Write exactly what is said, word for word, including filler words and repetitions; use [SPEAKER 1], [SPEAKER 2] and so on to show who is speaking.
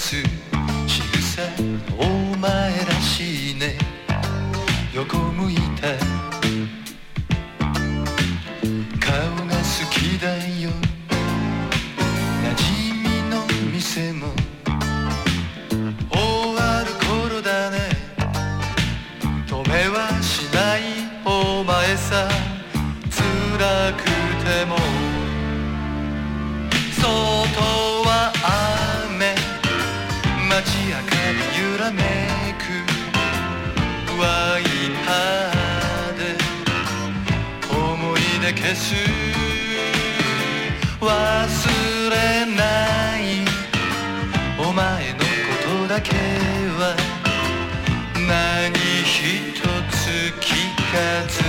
[SPEAKER 1] す仕草お前らしいね横向いた顔が好きだよ馴染みの店も終わる頃だね止めはしないお前さ辛くても外は雨街明かり揺らめくワイパーで思い出消す忘れないお前のことだけは何一つ聞かず